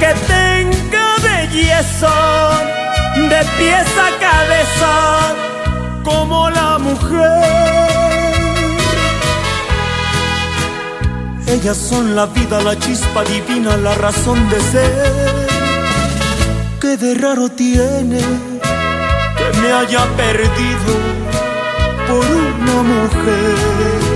que tenga belleza de pies a cabeza como la mujer. Ellas son la vida, la chispa divina, la razón de ser. ¿Qué de raro tiene que me haya perdido por una mujer?